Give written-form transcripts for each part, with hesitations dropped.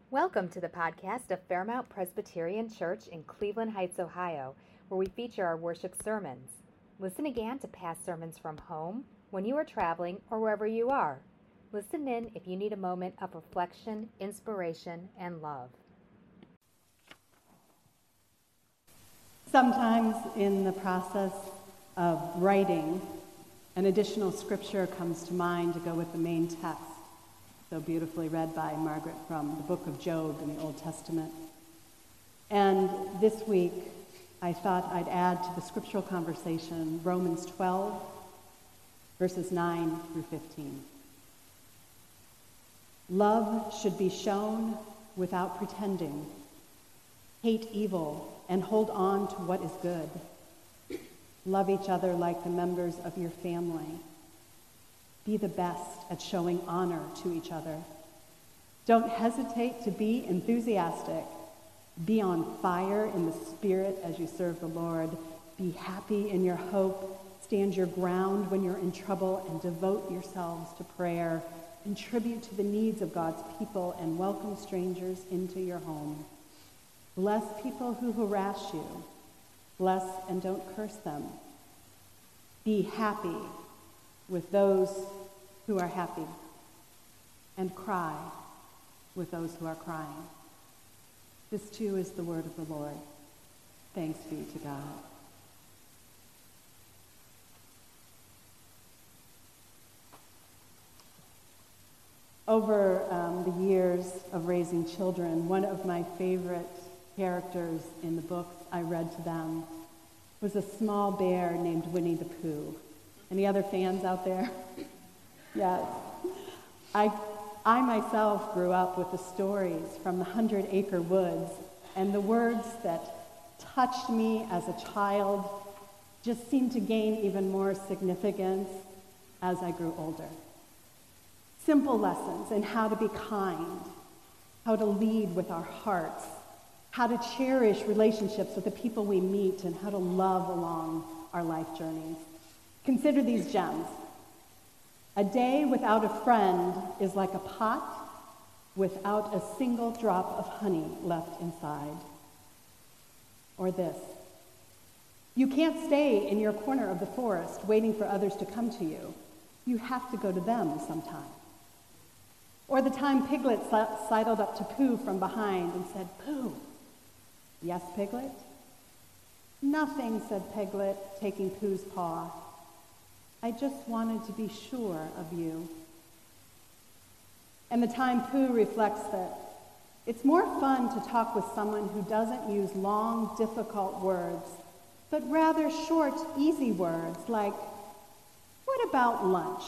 Welcome to the podcast of Fairmount Presbyterian Church in Cleveland Heights, Ohio, where we feature our worship sermons. Listen again to past sermons from home, when you are traveling, or wherever you are. Listen in if you need a moment of reflection, inspiration, and love. Sometimes in the process of writing, an additional scripture comes to mind to go with the main text, so beautifully read by Margaret from the book of Job in the Old Testament. And this week, I thought I'd add to the scriptural conversation Romans 12, verses 9 through 15. Love should be shown without pretending. Hate evil and hold on to what is good. Love each other like the members of your family. Be the best at showing honor to each other. Don't hesitate to be enthusiastic. Be on fire in the Spirit as you serve the Lord. Be happy in your hope. Stand your ground when you're in trouble and devote yourselves to prayer. Contribute to the needs of God's people and welcome strangers into your home. Bless people who harass you. Bless and don't curse them. Be happy with those who are happy, and cry with those who are crying. This too is the word of the Lord. Thanks be to God. Over the years of raising children, one of my favorite characters in the books I read to them was a small bear named Winnie the Pooh. Any other fans out there? Yes. I myself grew up with the stories from the 100-Acre Woods, and the words that touched me as a child just seemed to gain even more significance as I grew older. Simple lessons in how to be kind, how to lead with our hearts, how to cherish relationships with the people we meet, and how to love along our life journeys. Consider these gems. A day without a friend is like a pot without a single drop of honey left inside. Or this. You can't stay in your corner of the forest waiting for others to come to you. You have to go to them sometime. Or the time Piglet sidled up to Pooh from behind and said, "Pooh." "Yes, Piglet?" "Nothing," said Piglet, taking Pooh's paw. "I just wanted to be sure of you." And the time Pooh reflects that it's more fun to talk with someone who doesn't use long, difficult words, but rather short, easy words like, "What about lunch?"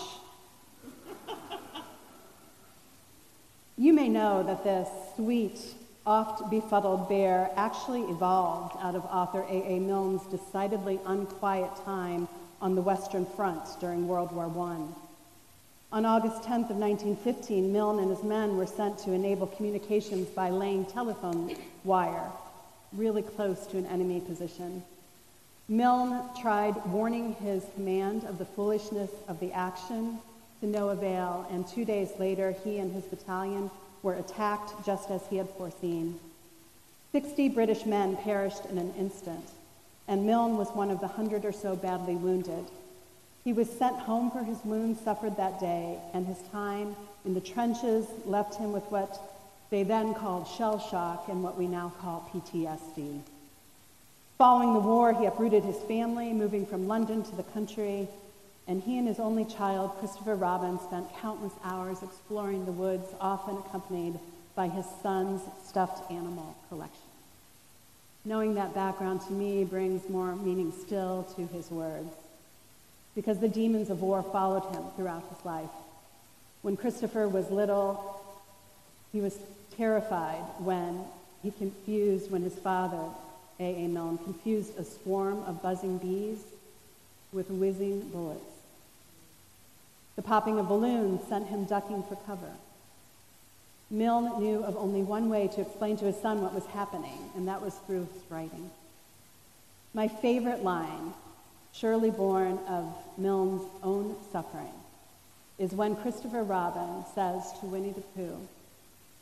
You may know that this sweet, oft befuddled bear actually evolved out of author A.A. Milne's decidedly unquiet time on the Western Front during World War I. On August 10th of 1915, Milne and his men were sent to enable communications by laying telephone wire really close to an enemy position. Milne tried warning his command of the foolishness of the action to no avail, and 2 days later, he and his battalion were attacked just as he had foreseen. 60 British men perished in an instant, and Milne was one of the 100 or so badly wounded. He was sent home for his wounds suffered that day, and his time in the trenches left him with what they then called shell shock and what we now call PTSD. Following the war, he uprooted his family, moving from London to the country, and he and his only child, Christopher Robin, spent countless hours exploring the woods, often accompanied by his son's stuffed animal collection. Knowing that background to me brings more meaning still to his words, because the demons of war followed him throughout his life. When Christopher was little, he was terrified when his father, A.A. Milne, confused a swarm of buzzing bees with whizzing bullets. The popping of balloons sent him ducking for cover. Milne knew of only one way to explain to his son what was happening, and that was through his writing. My favorite line, surely born of Milne's own suffering, is when Christopher Robin says to Winnie the Pooh,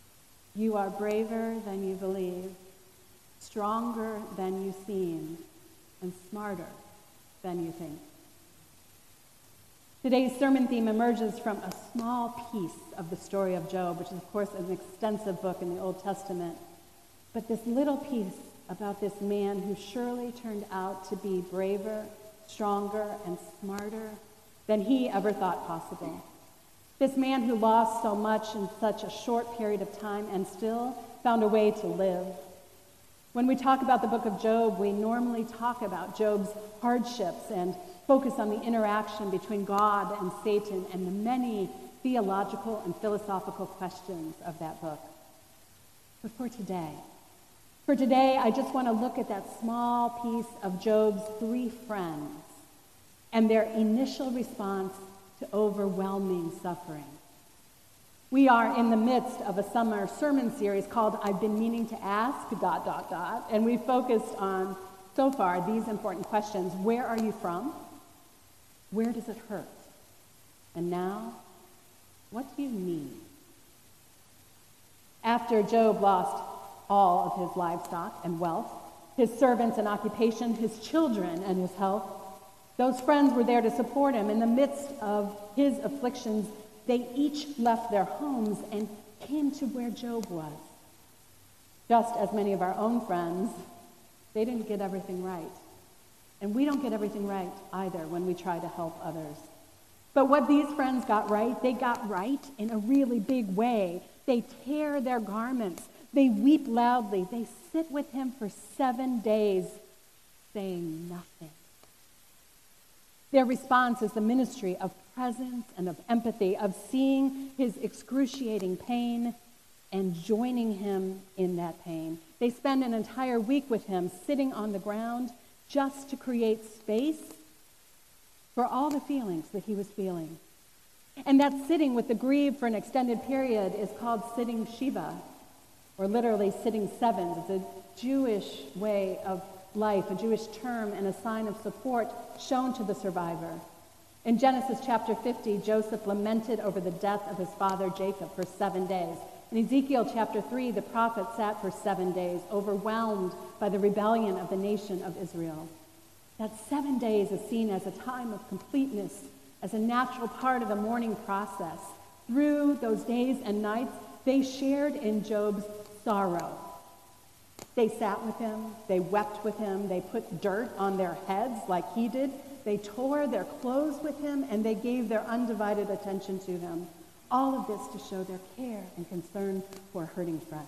You are braver than you believe, stronger than you seem, and smarter than you think. Today's sermon theme emerges from a small piece of the story of Job, which is, of course, an extensive book in the Old Testament. But this little piece about this man who surely turned out to be braver, stronger, and smarter than he ever thought possible. This man who lost so much in such a short period of time and still found a way to live. When we talk about the book of Job, we normally talk about Job's hardships and focus on the interaction between God and Satan and the many theological and philosophical questions of that book. But for today, I just want to look at that small piece of Job's three friends and their initial response to overwhelming suffering. We are in the midst of a summer sermon series called I've Been Meaning to Ask, ... and we focused on, so far, these important questions. Where are you from? Where does it hurt? And now, what do you need? After Job lost all of his livestock and wealth, his servants and occupation, his children and his health, those friends were there to support him. In the midst of his afflictions, they each left their homes and came to where Job was. Just as many of our own friends, they didn't get everything right. And we don't get everything right either when we try to help others. But what these friends got right, they got right in a really big way. They tear their garments. They weep loudly. They sit with him for 7 days, saying nothing. Their response is the ministry of presence and of empathy, of seeing his excruciating pain and joining him in that pain. They spend an entire week with him, sitting on the ground, just to create space for all the feelings that he was feeling. And that sitting with the grieved for an extended period is called sitting Shiva, or literally sitting sevens. It's a Jewish way of life, a Jewish term and a sign of support shown to the survivor. In Genesis chapter 50, Joseph lamented over the death of his father Jacob for 7 days. In Ezekiel chapter 3, the prophet sat for 7 days, overwhelmed by the rebellion of the nation of Israel. That 7 days is seen as a time of completeness, as a natural part of the mourning process. Through those days and nights, they shared in Job's sorrow. They sat with him, they wept with him, they put dirt on their heads like he did, they tore their clothes with him, and they gave their undivided attention to him. All of this to show their care and concern for a hurting friend.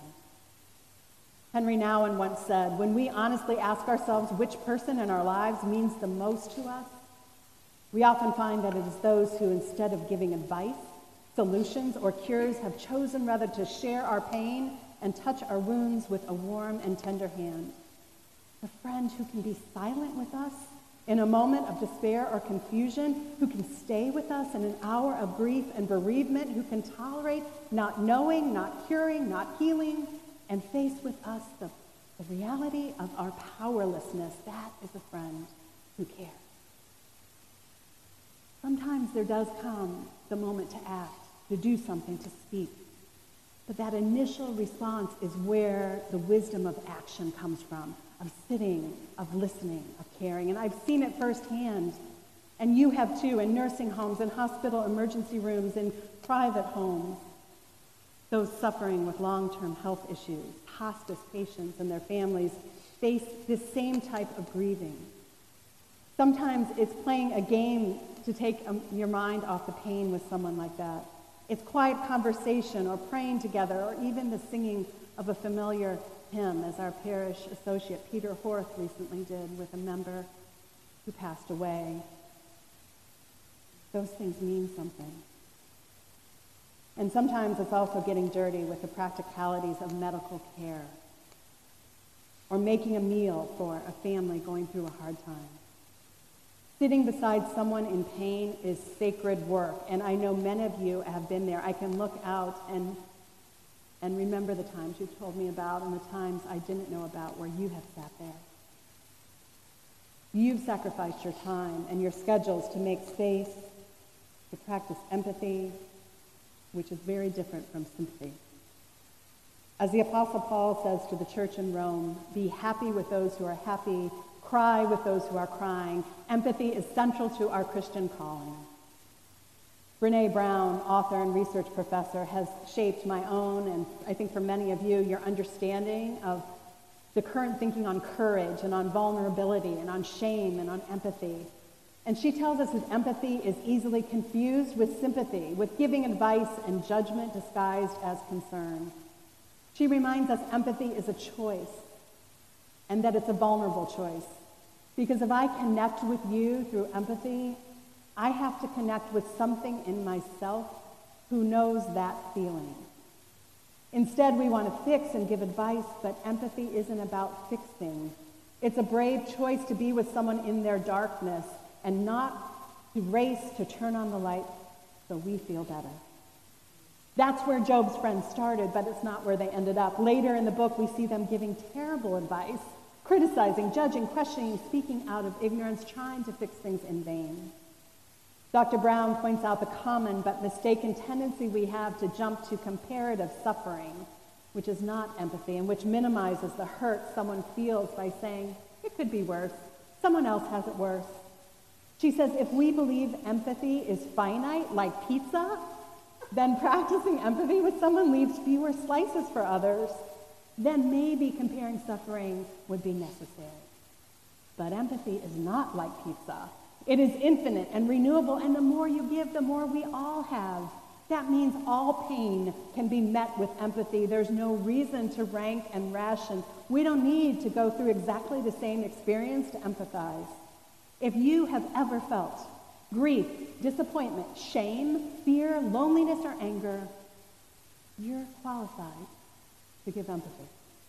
Henry Nouwen once said, when we honestly ask ourselves which person in our lives means the most to us, we often find that it is those who, instead of giving advice, solutions, or cures, have chosen rather to share our pain and touch our wounds with a warm and tender hand. A friend who can be silent with us in a moment of despair or confusion, who can stay with us in an hour of grief and bereavement, who can tolerate not knowing, not curing, not healing, and face with us the reality of our powerlessness. That is a friend who cares. Sometimes there does come the moment to act, to do something, to speak. But that initial response is where the wisdom of action comes from, of sitting, of listening, of caring. And I've seen it firsthand, and you have too, in nursing homes, in hospital emergency rooms, in private homes. Those suffering with long-term health issues, hospice patients and their families face this same type of grieving. Sometimes it's playing a game to take your mind off the pain with someone like that. It's quiet conversation or praying together or even the singing of a familiar hymn, as our parish associate Peter Horth recently did with a member who passed away. Those things mean something. And sometimes it's also getting dirty with the practicalities of medical care or making a meal for a family going through a hard time. Sitting beside someone in pain is sacred work, and I know many of you have been there. I can look out and remember the times you've told me about and the times I didn't know about where you have sat there. You've sacrificed your time and your schedules to make space, to practice empathy, which is very different from sympathy. As the Apostle Paul says to the church in Rome, be happy with those who are happy, cry with those who are crying. Empathy is central to our Christian calling. Brene Brown, author and research professor, has shaped my own, and I think for many of you, your understanding of the current thinking on courage and on vulnerability and on shame and on empathy. And she tells us that empathy is easily confused with sympathy, with giving advice and judgment disguised as concern. She reminds us empathy is a choice and that it's a vulnerable choice. Because if I connect with you through empathy, I have to connect with something in myself who knows that feeling. Instead, we want to fix and give advice, but empathy isn't about fixing. It's a brave choice to be with someone in their darkness and not to race to turn on the light so we feel better. That's where Job's friends started, but it's not where they ended up. Later in the book, we see them giving terrible advice, criticizing, judging, questioning, speaking out of ignorance, trying to fix things in vain. Dr. Brown points out the common but mistaken tendency we have to jump to comparative suffering, which is not empathy and which minimizes the hurt someone feels by saying, it could be worse, someone else has it worse. She says if we believe empathy is finite, like pizza, then practicing empathy with someone leaves fewer slices for others, then maybe comparing suffering would be necessary. But empathy is not like pizza. It is infinite and renewable, and the more you give, the more we all have. That means all pain can be met with empathy. There's no reason to rank and ration. We don't need to go through exactly the same experience to empathize. If you have ever felt grief, disappointment, shame, fear, loneliness, or anger, you're qualified to give empathy.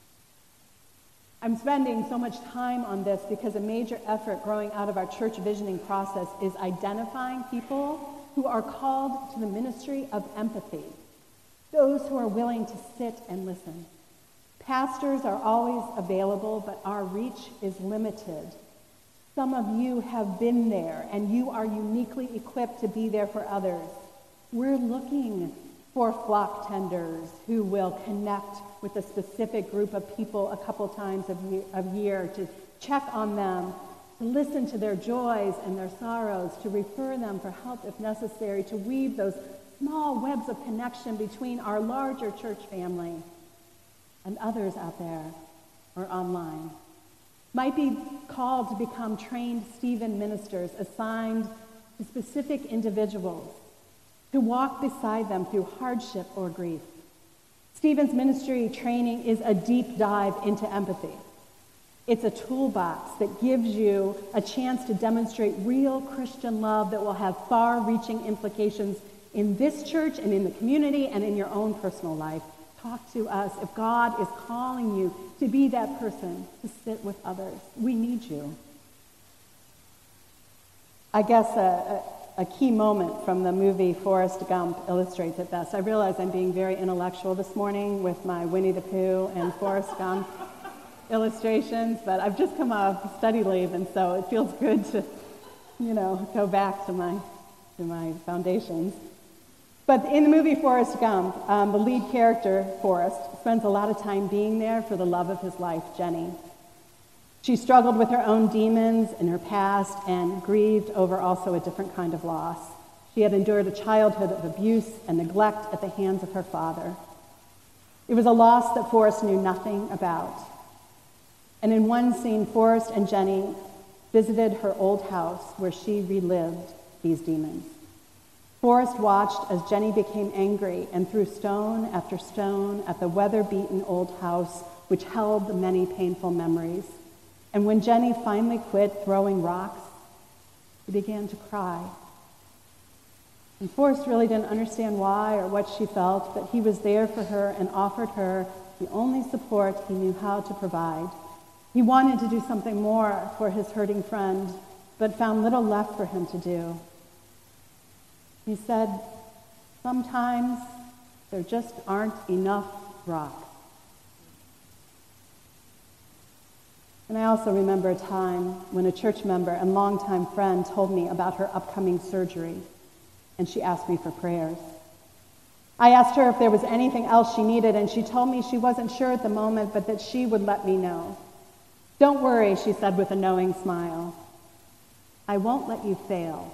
I'm spending so much time on this because a major effort growing out of our church visioning process is identifying people who are called to the ministry of empathy, those who are willing to sit and listen. Pastors are always available, but our reach is limited. Some of you have been there, and you are uniquely equipped to be there for others. We're looking for flock tenders who will connect with a specific group of people a couple times a year, to check on them, to listen to their joys and their sorrows, to refer them for help if necessary, to weave those small webs of connection between our larger church family and others out there or online. Might be called to become trained Stephen ministers assigned to specific individuals to walk beside them through hardship or grief. Stephen's ministry training is a deep dive into empathy. It's a toolbox that gives you a chance to demonstrate real Christian love that will have far-reaching implications in this church and in the community and in your own personal life. Talk to us if God is calling you to be that person, to sit with others. We need you. I guess a key moment from the movie Forrest Gump illustrates it best. I realize I'm being very intellectual this morning with my Winnie the Pooh and Forrest Gump illustrations, but I've just come off study leave, and so it feels good to, go back to my foundations. But in the movie Forrest Gump, the lead character, Forrest, spends a lot of time being there for the love of his life, Jenny. She struggled with her own demons in her past and grieved over also a different kind of loss. She had endured a childhood of abuse and neglect at the hands of her father. It was a loss that Forrest knew nothing about. And in one scene, Forrest and Jenny visited her old house where she relived these demons. Forrest watched as Jenny became angry and threw stone after stone at the weather-beaten old house which held the many painful memories. And when Jenny finally quit throwing rocks, he began to cry. And Forrest really didn't understand why or what she felt, but he was there for her and offered her the only support he knew how to provide. He wanted to do something more for his hurting friend, but found little left for him to do. He said, sometimes there just aren't enough rocks. And I also remember a time when a church member and longtime friend told me about her upcoming surgery, and she asked me for prayers. I asked her if there was anything else she needed, and she told me she wasn't sure at the moment, but that she would let me know. "Don't worry," she said with a knowing smile. "I won't let you fail."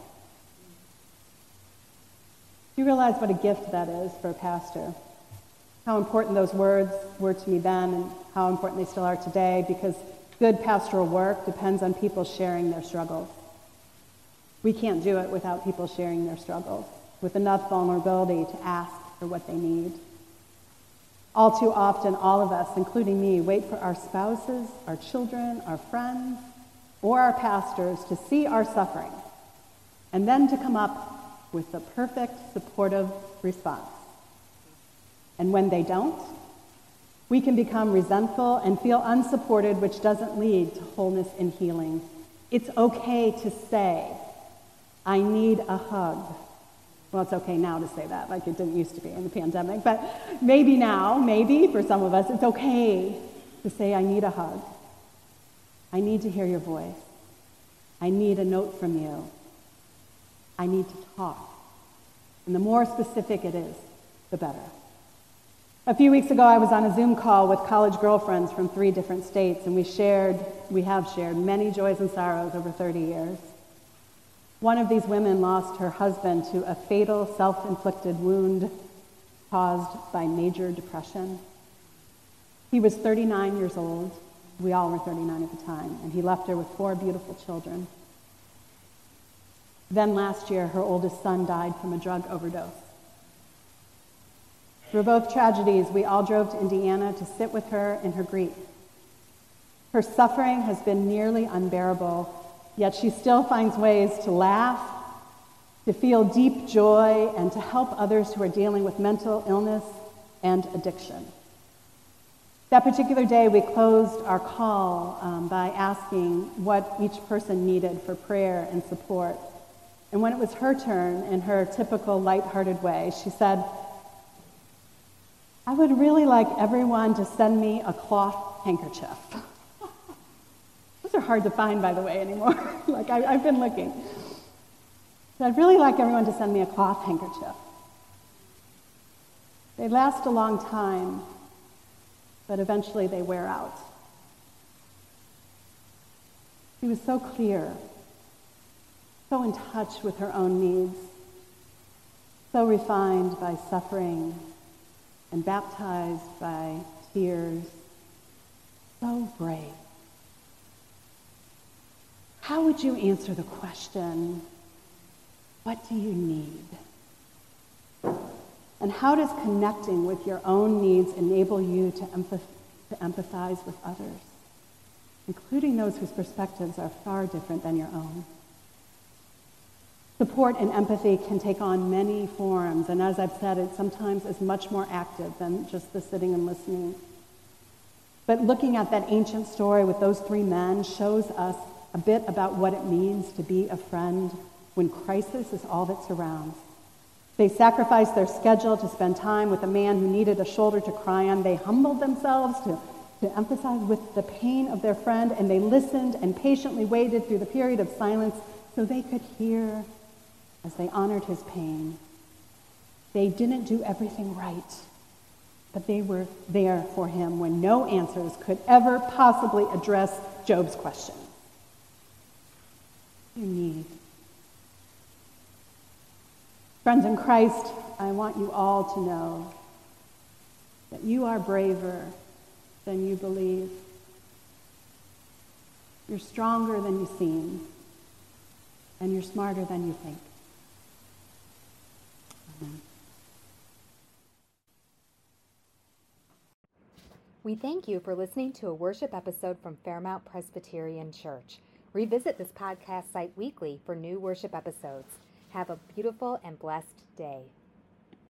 Do you realize what a gift that is for a pastor? How important those words were to me then and how important they still are today, because good pastoral work depends on people sharing their struggles. We can't do it without people sharing their struggles, with enough vulnerability to ask for what they need. All too often, all of us, including me, wait for our spouses, our children, our friends, or our pastors to see our suffering, and then to come up with the perfect, supportive response. And when they don't, we can become resentful and feel unsupported, which doesn't lead to wholeness and healing. It's okay to say, "I need a hug." Well, it's okay now to say that, like it didn't used to be in the pandemic, but maybe now, maybe for some of us, it's okay to say, "I need a hug. I need to hear your voice. I need a note from you. I need to talk." And the more specific it is, the better. A few weeks ago, I was on a Zoom call with college girlfriends from 3 different states, and we have shared many joys and sorrows over 30 years. One of these women lost her husband to a fatal self-inflicted wound caused by major depression. He was 39 years old. We all were 39 at the time, and he left her with 4 beautiful children. Then last year, her oldest son died from a drug overdose. Through both tragedies, we all drove to Indiana to sit with her in her grief. Her suffering has been nearly unbearable, yet she still finds ways to laugh, to feel deep joy, and to help others who are dealing with mental illness and addiction. That particular day, we closed our call by asking what each person needed for prayer and support. And when it was her turn, in her typical lighthearted way, she said, "I would really like everyone to send me a cloth handkerchief." Those are hard to find, by the way, anymore. I've been looking. So I'd really like everyone to send me a cloth handkerchief. They last a long time, but eventually they wear out. She was so clear, so in touch with her own needs, so refined by suffering and baptized by tears, so brave. How would you answer the question, what do you need? And how does connecting with your own needs enable you to empathize with others, including those whose perspectives are far different than your own? Support and empathy can take on many forms, and as I've said, it sometimes is much more active than just the sitting and listening. But looking at that ancient story with those 3 men shows us a bit about what it means to be a friend when crisis is all that surrounds. They sacrificed their schedule to spend time with a man who needed a shoulder to cry on. They humbled themselves to empathize with the pain of their friend, and they listened and patiently waited through the period of silence so they could hear as they honored his pain. They didn't do everything right, but they were there for him when no answers could ever possibly address Job's question. You need. Friends in Christ, I want you all to know that you are braver than you believe. You're stronger than you seem, and you're smarter than you think. Amen. We thank you for listening to a worship episode from Fairmount Presbyterian Church. Revisit this podcast site weekly for new worship episodes. Have a beautiful and blessed day.